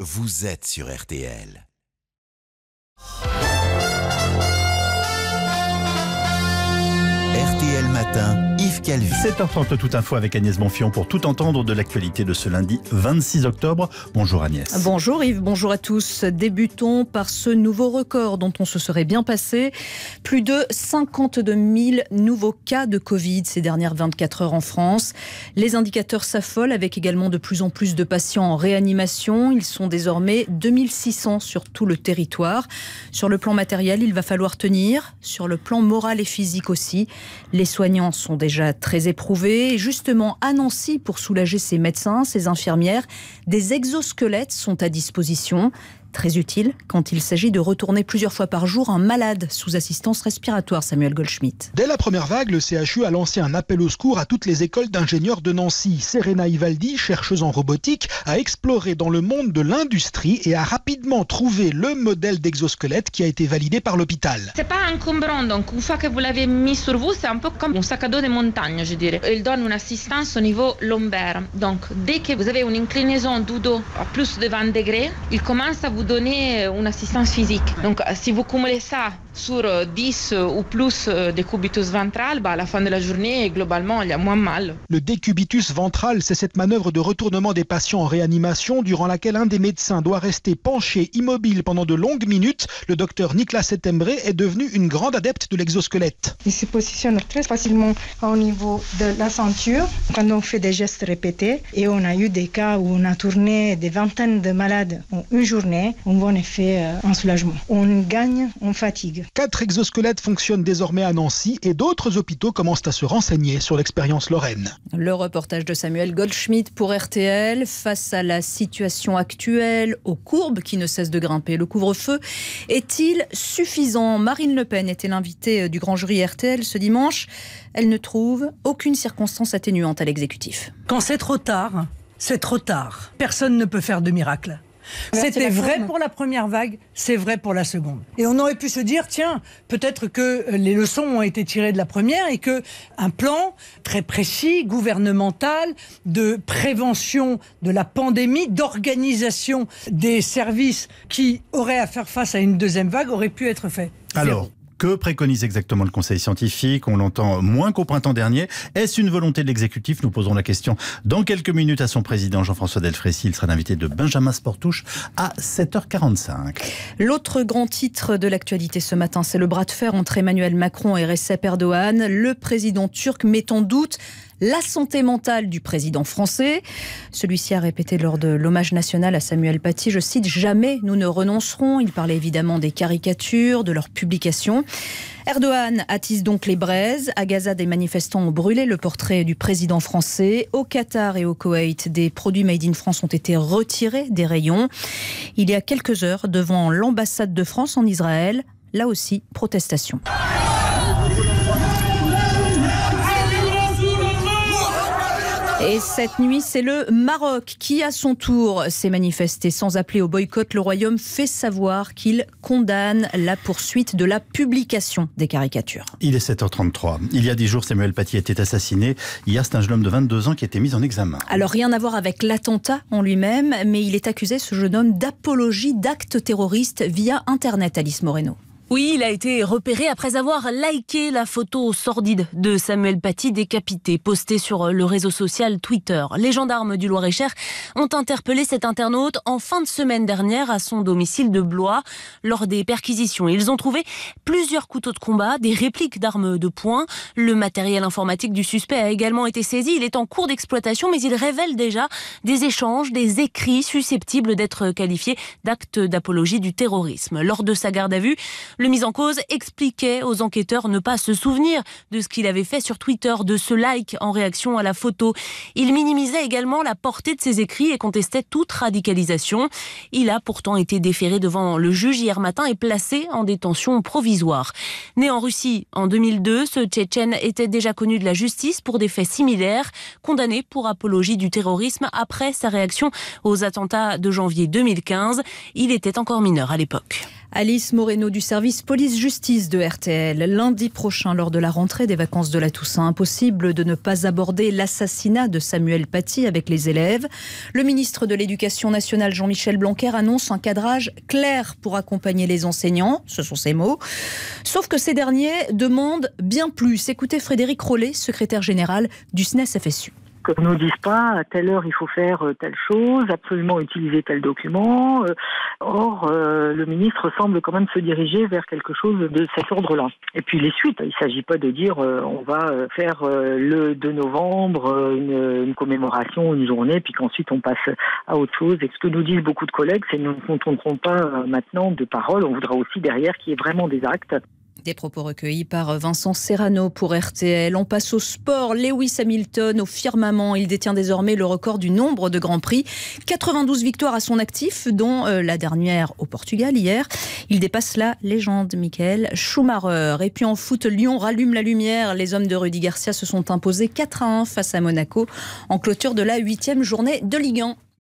vous êtes sur RTL. RTL Matin, Yves Calvi. 7h30, Tout Info avec Agnès Bonfillon pour tout entendre de l'actualité de ce lundi 26 octobre. Bonjour Agnès. Bonjour Yves, bonjour à tous. Débutons par ce nouveau record dont on se serait bien passé. Plus de 52 000 nouveaux cas de Covid ces dernières 24 heures en France. Les indicateurs s'affolent avec également de plus en plus de patients en réanimation. Ils sont désormais 2600 sur tout le territoire. Sur le plan matériel, il va falloir tenir. Sur le plan moral et physique aussi. Les soignants sont déjà très éprouvés. Et justement, à Nancy, pour soulager ces médecins, ces infirmières, des exosquelettes sont à disposition. Très utile quand il s'agit de retourner plusieurs fois par jour un malade sous assistance respiratoire, Samuel Goldschmidt. Dès la première vague, le CHU a lancé un appel au secours à toutes les écoles d'ingénieurs de Nancy. Serena Ivaldi, chercheuse en robotique, a exploré dans le monde de l'industrie et a rapidement trouvé le modèle d'exosquelette qui a été validé par l'hôpital. C'est pas encombrant, donc une fois que vous l'avez mis sur vous, c'est un peu comme un sac à dos de montagne, je dirais. Il donne une assistance au niveau lombaire. Donc dès que vous avez une inclinaison du dos à plus de 20 degrés, il commence à vous donner une assistance physique. Donc si vous cumulez ça sur 10 ou plus de cubitus ventral, à la fin de la journée, globalement, il y a moins mal. Le décubitus ventral, c'est cette manœuvre de retournement des patients en réanimation durant laquelle un des médecins doit rester penché, immobile pendant de longues minutes. Le docteur Nicolas Settembré est devenu une grande adepte de l'exosquelette. Il se positionne très facilement au niveau de la ceinture quand on fait des gestes répétés. Et on a eu des cas où on a tourné des vingtaines de malades en une journée. On voit en effet un soulagement. On gagne en fatigue. 4 exosquelettes fonctionnent désormais à Nancy et d'autres hôpitaux commencent à se renseigner sur l'expérience lorraine. Le reportage de Samuel Goldschmidt pour RTL. Face à la situation actuelle, aux courbes qui ne cessent de grimper, le couvre-feu est-il suffisant ? Marine Le Pen était l'invitée du grand jury RTL ce dimanche. Elle ne trouve aucune circonstance atténuante à l'exécutif. Quand c'est trop tard, c'est trop tard. Personne ne peut faire de miracle. C'était vrai pour la première vague, c'est vrai pour la seconde. Et on aurait pu se dire, tiens, peut-être que les leçons ont été tirées de la première et qu'un plan très précis, gouvernemental, de prévention de la pandémie, d'organisation des services qui auraient à faire face à une deuxième vague aurait pu être fait. Alors, que préconise exactement le Conseil scientifique ? On l'entend moins qu'au printemps dernier. Est-ce une volonté de l'exécutif ? Nous poserons la question dans quelques minutes à son président Jean-François Delfrécy. Il sera l'invité de Benjamin Sportouche à 7h45. L'autre grand titre de l'actualité ce matin, c'est le bras de fer entre Emmanuel Macron et Recep Erdogan. Le président turc met en doute la santé mentale du président français. Celui-ci a répété lors de l'hommage national à Samuel Paty, je cite, « Jamais nous ne renoncerons ». Il parlait évidemment des caricatures, de leur publication. Erdogan attise donc les braises. À Gaza, des manifestants ont brûlé le portrait du président français. Au Qatar et au Koweït, des produits made in France ont été retirés des rayons. Il y a quelques heures, devant l'ambassade de France en Israël, là aussi, protestation. Et cette nuit, c'est le Maroc qui, à son tour, s'est manifesté. Sans appeler au boycott, le Royaume fait savoir qu'il condamne la poursuite de la publication des caricatures. Il est 7h33. Il y a 10 jours, Samuel Paty était assassiné. Hier, c'est un jeune homme de 22 ans qui a été mis en examen. Alors, rien à voir avec l'attentat en lui-même, mais il est accusé, ce jeune homme, d'apologie d'actes terroristes via Internet, Alice Moreno. Oui, il a été repéré après avoir liké la photo sordide de Samuel Paty décapité, postée sur le réseau social Twitter. Les gendarmes du Loir-et-Cher ont interpellé cet internaute en fin de semaine dernière à son domicile de Blois. Lors des perquisitions, ils ont trouvé plusieurs couteaux de combat, des répliques d'armes de poing. Le matériel informatique du suspect a également été saisi. Il est en cours d'exploitation, mais il révèle déjà des échanges, des écrits susceptibles d'être qualifiés d'actes d'apologie du terrorisme. Lors de sa garde à vue, le mis en cause expliquait aux enquêteurs ne pas se souvenir de ce qu'il avait fait sur Twitter, de ce like en réaction à la photo. Il minimisait également la portée de ses écrits et contestait toute radicalisation. Il a pourtant été déféré devant le juge hier matin et placé en détention provisoire. Né en Russie en 2002, ce Tchétchène était déjà connu de la justice pour des faits similaires, condamné pour apologie du terrorisme après sa réaction aux attentats de janvier 2015. Il était encore mineur à l'époque. Alice Moreno du service police-justice de RTL. Lundi prochain, lors de la rentrée des vacances de la Toussaint, impossible de ne pas aborder l'assassinat de Samuel Paty avec les élèves. Le ministre de l'Éducation nationale, Jean-Michel Blanquer, annonce un cadrage clair pour accompagner les enseignants. Ce sont ses mots. Sauf que ces derniers demandent bien plus. Écoutez Frédéric Rollet, secrétaire général du SNES-FSU. Qu'on ne nous dise pas à telle heure il faut faire telle chose, absolument utiliser tel document. Or, le ministre semble quand même se diriger vers quelque chose de cet ordre-là. Et puis les suites, il ne s'agit pas de dire on va faire le 2 novembre une commémoration, une journée, puis qu'ensuite on passe à autre chose. Et ce que nous disent beaucoup de collègues, c'est que nous ne contenterons pas maintenant de paroles, on voudra aussi derrière qu'il y ait vraiment des actes. Des propos recueillis par Vincent Serrano pour RTL. On passe au sport. Lewis Hamilton au firmament. Il détient désormais le record du nombre de Grands Prix. 92 victoires à son actif, dont la dernière au Portugal hier. Il dépasse la légende Michael Schumacher. Et puis en foot, Lyon rallume la lumière. Les hommes de Rudy Garcia se sont imposés 4-1 face à Monaco en clôture de la 8e journée de Ligue 1.